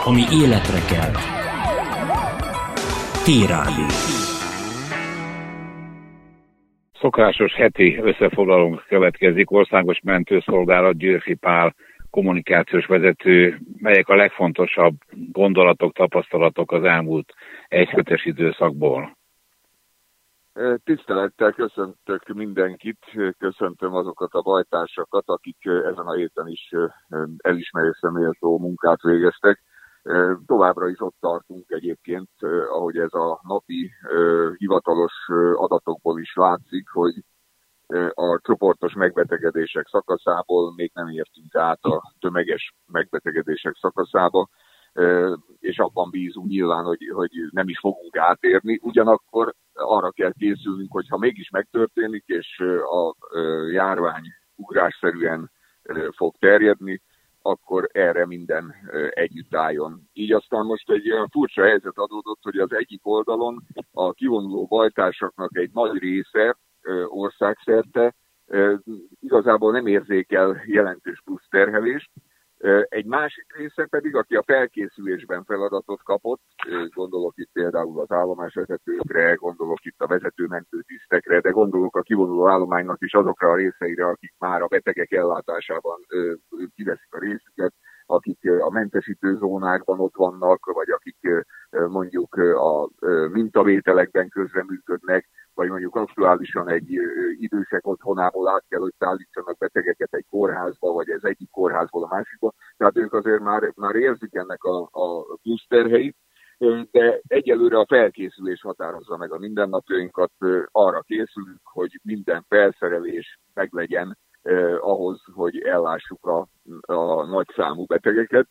ami életre kell. T-Rádió. Szokásos heti összefoglalónk következik. Országos Mentőszolgálat, Győrfi Pál kommunikációs vezető, melyek a legfontosabb gondolatok, tapasztalatok az elmúlt egyhetes időszakból. Tisztelettel köszöntök mindenkit, köszöntöm azokat a bajtársakat, akik ezen a héten is elismerésre méltó munkát végeztek. Továbbra is ott tartunk egyébként, ahogy ez a napi hivatalos adatokból is látszik, hogy a csoportos megbetegedések szakaszából még nem értünk át a tömeges megbetegedések szakaszába, és abban bízunk nyilván, hogy nem is fogunk átérni. Ugyanakkor arra kell készülnünk, hogy ha mégis megtörténik, és a járvány ugrásszerűen fog terjedni, akkor erre minden együtt álljon. Így aztán most egy olyan furcsa helyzet adódott, hogy az egyik oldalon a kivonuló bajtársaknak egy nagy része országszerte igazából nem érzékel jelentős plusz terhelést, egy másik része pedig, aki a felkészülésben feladatot kapott, gondolok itt például az állomásvezetőkre, gondolok itt a vezetőmentőtisztekre, de gondolok a kivonuló állománynak is azokra a részeire, akik már a betegek ellátásában kiveszik a részüket, akik a mentesítő zónákban ott vannak, vagy akik mondjuk a mintavételekben közreműködnek, vagy mondjuk aktuálisan egy idősek otthonából át kell, hogy szállítsanak betegeket egy kórházba, vagy ez egyik kórházból a másikba. Tehát ők azért már érzik ennek a plusz terheit, de egyelőre a felkészülés határozza meg a mindennapjainkat. Arra készülünk, hogy minden felszerelés meglegyen ahhoz, hogy ellássuk a nagyszámú betegeket.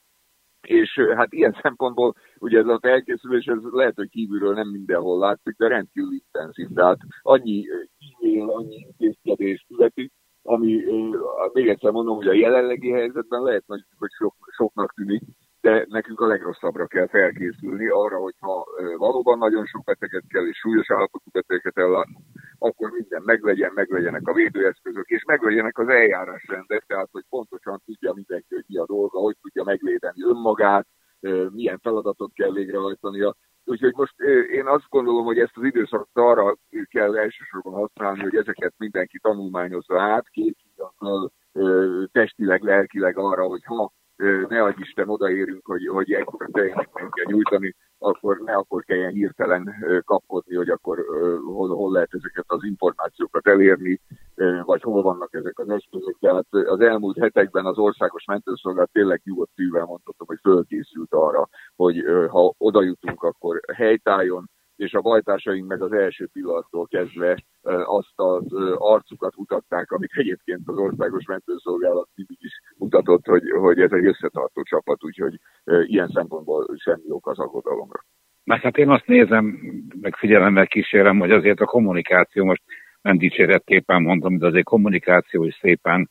És hát ilyen szempontból ugye ez a felkészülés, ez lehet, hogy kívülről nem mindenhol látszik, de rendkívül intenzív. Tehát annyi e-mail, annyi intézkedés születik, ami még egyszer mondom, hogy a jelenlegi helyzetben lehet, hogy soknak tűnik, de nekünk a legrosszabbra kell felkészülni arra, hogyha valóban nagyon sok beteget kell és súlyos állapotú betegeket ellátni, akkor minden meglegyenek a védőeszközök, és meglegyenek az eljárásrendek, tehát hogy pontosan tudja mindenki, hogy mi a dolga, hogy tudja megvédeni önmagát, milyen feladatot kell végrehajtania. Úgyhogy most én azt gondolom, hogy ezt az időszakot arra kell elsősorban használni, hogy ezeket mindenki tanulmányozza át, készüljön testileg, lelkileg arra, hogy ha ne adj Isten odaérünk, hogy ekkora teljesen meg kell nyújtani, akkor ne akkor kelljen hirtelen kapkodni, hogy akkor hol lehet ezeket az információkat elérni, vagy hol vannak ezek az eszközök. Tehát az elmúlt hetekben az Országos Mentőszolgálat tényleg nyugodt tűvel mondhatom, hogy fölkészült arra, hogy ha oda jutunk, akkor helytálljon, és a bajtársaink meg az első pillanattól kezdve azt az arcukat mutatták, amit egyébként az Országos Mentőszolgálat mindig is mutatott, hogy ez egy összetartó csapat, úgyhogy ilyen szempontból semmi ok az aggodalomra. Mert hát én azt nézem, meg figyelemmel kísérem, hogy azért a kommunikáció, most nem dicséretképpen mondom, de azért kommunikáció is szépen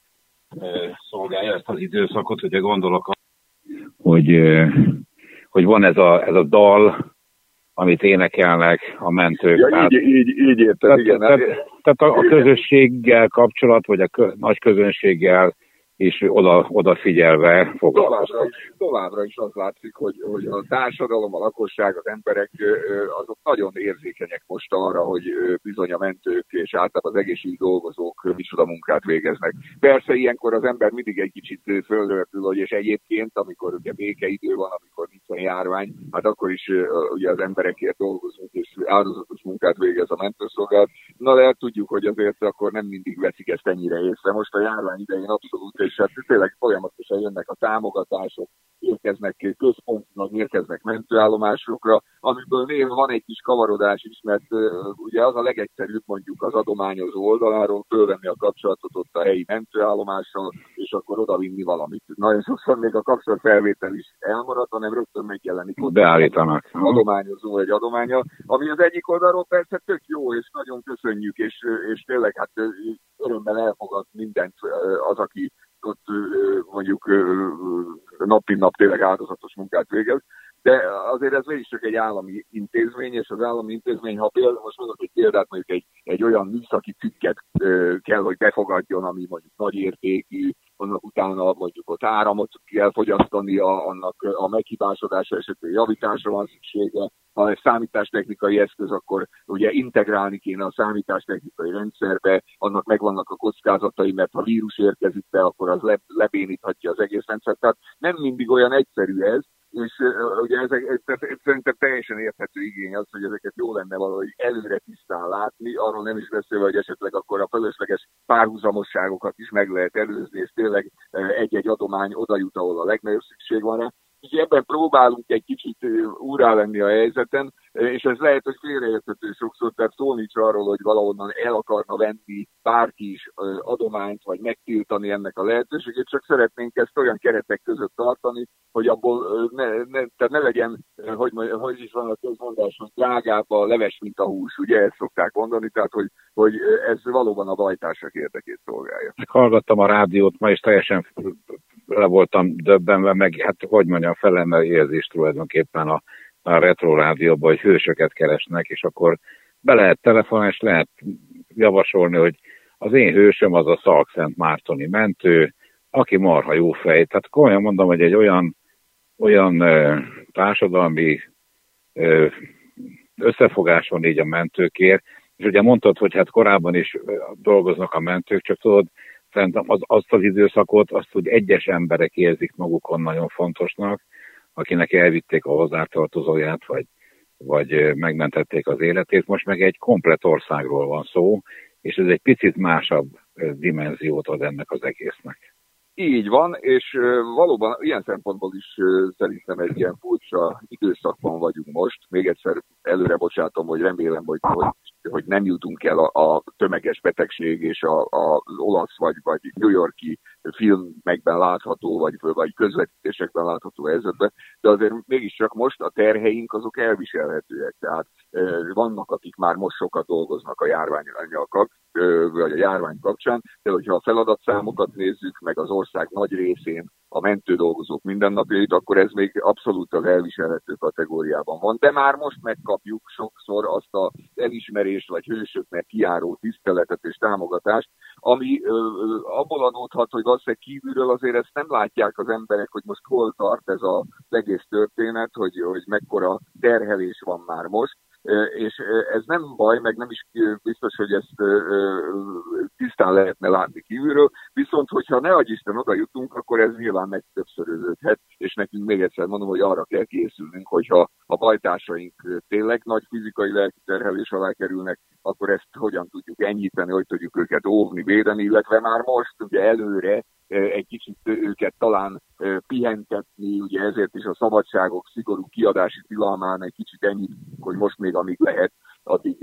szolgálja ezt az időszakot, ugye gondolok, hogy van ez a dal, amit énekelnek a mentők. Ja, így érted, igen. Tehát a közösséggel kapcsolat, vagy a nagy közönséggel és odafigyelve foglalkoznak. Továbbra is az látszik, hogy a társadalom, a lakosság, az emberek azok nagyon érzékenyek most arra, hogy bizony a mentők és általában az egészségügyi dolgozók micsoda munkát végeznek. Persze ilyenkor az ember mindig egy kicsit földröpül, hogy és egyébként, amikor ugye békeidő van, amikor nincsen járvány, hát akkor is ugye az emberekért dolgozunk, és áldozatos munkát végez a mentőszolgálat. Na de tudjuk, hogy azért akkor nem mindig veszik ezt ennyire észre. Most a járvány idején abszolút, és hát tényleg folyamatosan jönnek a támogatások, érkeznek központnak, érkeznek mentőállomásokra, amiből néha van egy kis kavarodás is, mert ugye az a legegyszerűbb mondjuk az adományozó oldaláról fölvenni a kapcsolatot ott a helyi mentőállomással, és akkor odavinni valamit. Nagyon sokszor még a kapcsolatfelvétel is elmarad, hanem rögtön megjelenik ott beállítanak adományozó egy adománya, ami az egyik oldalról persze tök jó, és nagyon köszönjük, és tényleg hát örömmel elfogad mindent az, aki ott mondjuk nap mint nap tényleg áldozatos munkát végez, de azért ez mégis csak egy állami intézmény, és az állami intézmény, ha például, most mondok egy példát, mondjuk egy olyan műszaki cikket kell, hogy befogadjon, ami mondjuk nagy értékű, annak utána mondjuk ott áramot kell fogyasztani, annak a meghibásodása esetén javításra van szüksége. Ha egy számítástechnikai eszköz, akkor ugye integrálni kéne a számítástechnikai rendszerbe, annak megvannak a kockázatai, mert ha vírus érkezik be, akkor az lebéníthatja az egész rendszert. Tehát nem mindig olyan egyszerű ez, és ugye ezek szerintem teljesen érthető igény az, hogy ezeket jó lenne valahogy előre tisztán látni, arról nem is beszélve, hogy esetleg akkor a fölösleges párhuzamosságokat is meg lehet előzni, és tényleg egy-egy adomány oda jut, ahol a legnagyobb szükség van rá. Így ebben próbálunk egy kicsit úrrá lenni a helyzeten, és ez lehet, hogy félreérthető sokszor, tehát szó nincs arról, hogy valahonnan el akarna venni bárki is adományt, vagy megtiltani ennek a lehetőségét, csak szeretnénk ezt olyan keretek között tartani, hogy abból tehát ne legyen, hogy is van a közmondás, hogy drágább a leves, mint a hús, ugye ezt szokták mondani, tehát hogy ez valóban a bajtársak érdekét szolgálja. Hallgattam a rádiót ma, és teljesen le voltam döbbenve, meg hát hogy mondjam, felemel érzés tulajdonképpen a retro rádióban, hogy hősöket keresnek, és akkor be lehet telefonálni, és lehet javasolni, hogy az én hősöm az a Szalkszent Mártoni mentő, aki marha jó fej. Tehát komolyan mondom, hogy egy olyan társadalmi összefogás van így a mentőkért, és ugye mondtad, hogy hát korábban is dolgoznak a mentők, csak tudod, szerintem azt az időszakot, azt, hogy egyes emberek érzik magukon nagyon fontosnak, akinek elvitték a hozzátartozóját, vagy megmentették az életét. Most meg egy komplett országról van szó, és ez egy picit másabb dimenziót ad ennek az egésznek. Így van, és valóban ilyen szempontból is szerintem egy ilyen furcsa időszakban vagyunk most. Még egyszer előre bocsátom, hogy remélem, hogy nem jutunk el a tömeges betegség és az olasz vagy New York-i filmekben látható, vagy közvetítésekben látható helyzetben, de azért mégiscsak most a terheink azok elviselhetőek. Tehát vannak, akik már most sokat dolgoznak a járvány kapcsán, de hogyha a feladatszámokat nézzük, meg az ország nagy részén a mentődolgozók mindennapjait, akkor ez még abszolút az elviselhető kategóriában van. De már most megkapjuk sokszor azt az elismerést, vagy hősöknek kijáró tiszteletet és támogatást, ami abból adódhat, hogy valószínűleg kívülről azért ezt nem látják az emberek, hogy most hol tart ez az egész történet, hogy mekkora terhelés van már most. És ez nem baj, meg nem is biztos, hogy ezt tisztán lehetne látni kívülről, viszont hogyha ne adj Isten oda jutunk, akkor ez nyilván megtöbbszöröződhet, és nekünk még egyszer mondom, hogy arra kell készülnünk, hogyha a bajtársaink tényleg nagy fizikai lelki terhelés alá kerülnek, akkor ezt hogyan tudjuk enyhíteni, hogy tudjuk őket óvni, védeni, illetve már most ugye előre egy kicsit őket talán pihentetni, ugye ezért is a szabadságok szigorú kiadási tilalmán egy kicsit enyhítjük, hogy most még amíg lehet, addig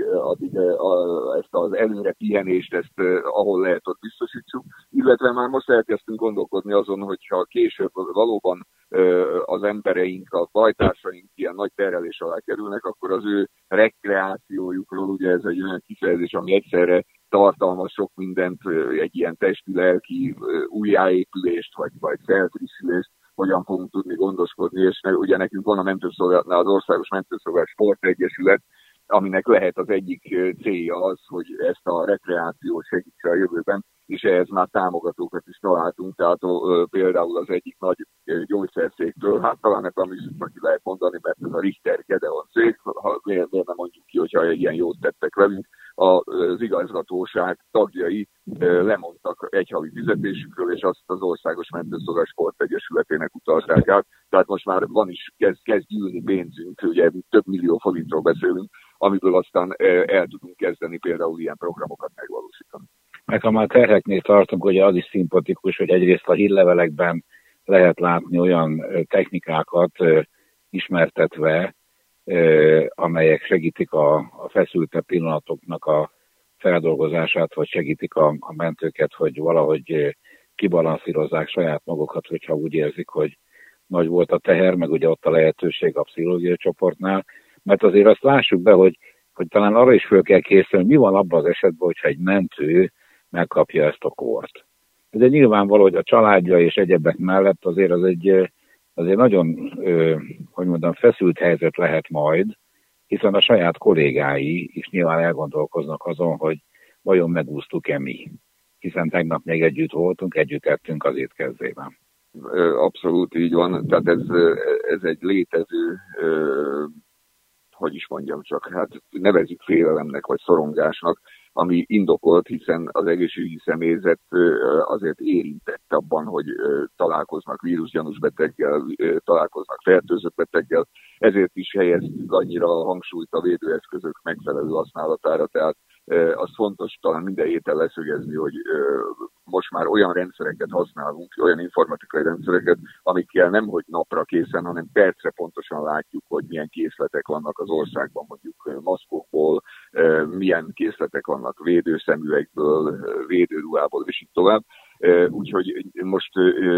ezt az előre pihenést, ezt ahol lehet ott biztosítsuk, illetve már most elkezdtünk gondolkodni azon, hogyha később valóban az embereink, a bajtársaink ilyen nagy terhelés alá kerülnek, akkor az ő rekreációjukról, ugye ez egy olyan kifejezés, ami egyszerre tartalmaz sok mindent, egy ilyen testi-lelki újjáépülést, vagy felfrissülést, hogyan fogunk tudni gondoskodni, és ugye nekünk van a mentőszolgálatnál az Országos Mentőszolgálat Sportegyesület, aminek lehet az egyik célja az, hogy ezt a rekreációt segítse a jövőben, és ehhez már támogatókat is találtunk, tehát például az egyik nagy gyógyszerszéktől, hát talán ebben is neki lehet mondani, mert ez a Richter Gedeon szék, miért nem mondjuk ki, hogyha ilyen jót tettek velünk, az igazgatóság tagjai lemondtak egy havi fizetésükről, és azt az Országos Mentőszolgálat Sportegyesületének utalták át, tehát most már van is, kezd gyűlni pénzünk, ugye több millió forintról beszélünk, amiből aztán el tudunk kezdeni például ilyen programokat megvalósítani. Meg ha már terheknél tartunk, ugye az is szimpatikus, hogy egyrészt a hírlevelekben lehet látni olyan technikákat ismertetve, amelyek segítik a feszültebb pillanatoknak a feldolgozását, vagy segítik a mentőket, hogy valahogy kibalanszírozzák saját magukat, hogyha úgy érzik, hogy nagy volt a teher, meg ugye ott a lehetőség a pszichológiai csoportnál, mert azért azt lássuk be, hogy talán arra is föl kell készülni, mi van abban az esetben, hogyha egy mentő megkapja ezt a kort. De nyilvánvaló, hogy a családja és egyebek mellett azért az egy nagyon, feszült helyzet lehet majd, hiszen a saját kollégái is nyilván elgondolkoznak azon, hogy vajon megúsztuk-e mi. hiszen tegnap még együtt voltunk, együtt ettünk az étkezdében. Abszolút így van, tehát ez egy létező, hogy is mondjam csak, hát nevezzük félelemnek vagy szorongásnak, ami indokolt, hiszen az egészségügyi személyzet azért érintett abban, hogy találkoznak vírusgyanús beteggel, találkoznak fertőzött beteggel, ezért is helyeztük annyira a hangsúlyt a védőeszközök megfelelő használatára, tehát az fontos talán minden héten leszögezni, hogy most már olyan rendszereket használunk, olyan informatikai rendszereket, amikkel nem hogy napra készen, hanem percre pontosan látjuk, hogy milyen készletek vannak az országban, mondjuk maszkokból, milyen készletek vannak védőszemüvegből, védőruhából, és így tovább. Úgyhogy most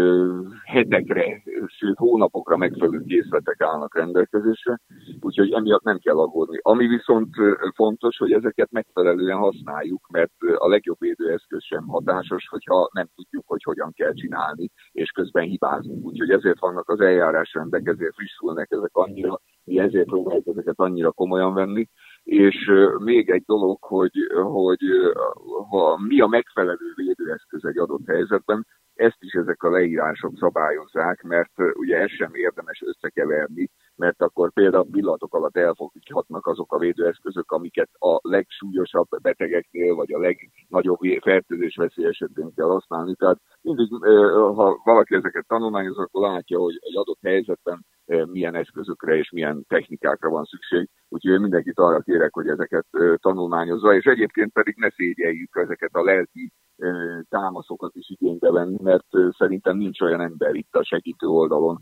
hetekre, sőt hónapokra megfelelő készletek állnak rendelkezésre, úgyhogy emiatt nem kell aggódni. Ami viszont fontos, hogy ezeket megfelelően használjuk, mert a legjobb védőeszköz sem hatásos, hogyha nem tudjuk, hogy hogyan kell csinálni, és közben hibázunk. Úgyhogy ezért vannak az eljárásrendek, ezért frissülnek ezek annyira, mi ezért próbáljuk ezeket annyira komolyan venni. És még egy dolog, hogy mi a megfelelő védőeszköz egy adott helyzetben, ezt is ezek a leírások szabályozzák, mert ugye ezt sem érdemes összekeverni, mert akkor például pillanatok alatt elfoghatnak azok a védőeszközök, amiket a legsúlyosabb betegeknél, vagy a legnagyobb fertőzésveszély esetén kell használni. Tehát mindig, ha valaki ezeket tanulmányoz, akkor látja, hogy egy adott helyzetben milyen eszközökre és milyen technikákra van szükség. Úgyhogy mindenkit arra kérek, hogy ezeket tanulmányozza, és egyébként pedig ne szégyeljük ezeket a lelki támaszokat is igénybe venni, mert szerintem nincs olyan ember itt a segítő oldalon,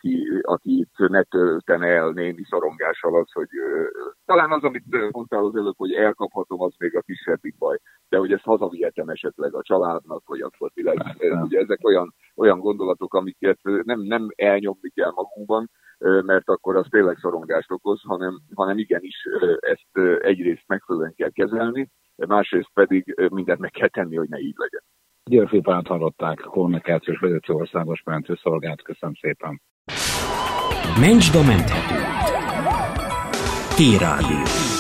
aki ne töltene el némi szorongással az, hogy talán az, amit mondtál az előbb, hogy elkaphatom, az még a kisebbik baj, de hogy ezt hazavihetem esetleg a családnak, hogy akkor mi lesz. Ugye ezek olyan gondolatok, amiket nem elnyomni kell magunkban, mert akkor az tényleg szorongást okoz, hanem igenis ezt egyrészt megfelelően kell kezelni, másrészt pedig mindent meg kell tenni, hogy ne így legyen. Györfi Pált hallották, kommunikációs vezető országos mentőszolgálat. Köszönöm szépen. Mentsd a menthetőt. T-Rádió.